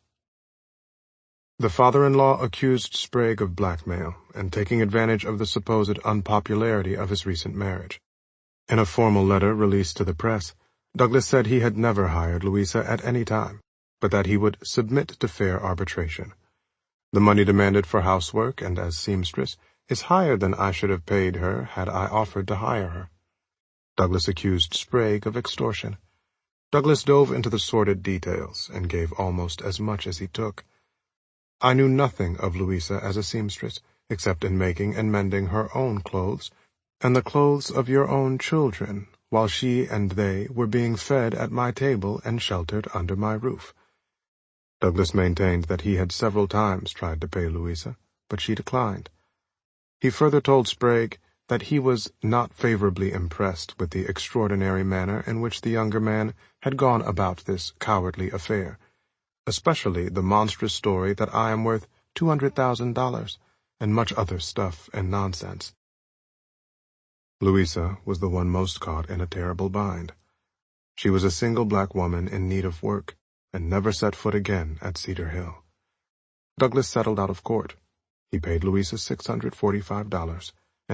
[SPEAKER 1] The father-in-law accused Sprague of blackmail and taking advantage of the supposed unpopularity of his recent marriage. In a formal letter released to the press, Douglas said he had never hired Louisa at any time, but that he would submit to fair arbitration. "The money demanded for housework and as seamstress is higher than I should have paid her had I offered to hire her." Douglas accused Sprague of extortion. Douglas dove into the sordid details and gave almost as much as he took. "I knew nothing of Louisa as a seamstress, except in making and mending her own clothes, and the clothes of your own children, while she and they were being fed at my table and sheltered under my roof." Douglas maintained that he had several times tried to pay Louisa, but she declined. He further told Sprague, that he was not favorably impressed with the extraordinary manner in which the younger man had gone about this cowardly affair, especially the monstrous story that I am worth two hundred thousand dollars, and much other stuff and nonsense. Louisa was the one most caught in a terrible bind. She was a single black woman in need of work, and never set foot again at Cedar Hill. Douglas settled out of court. He paid Louisa six hundred forty-five dollars,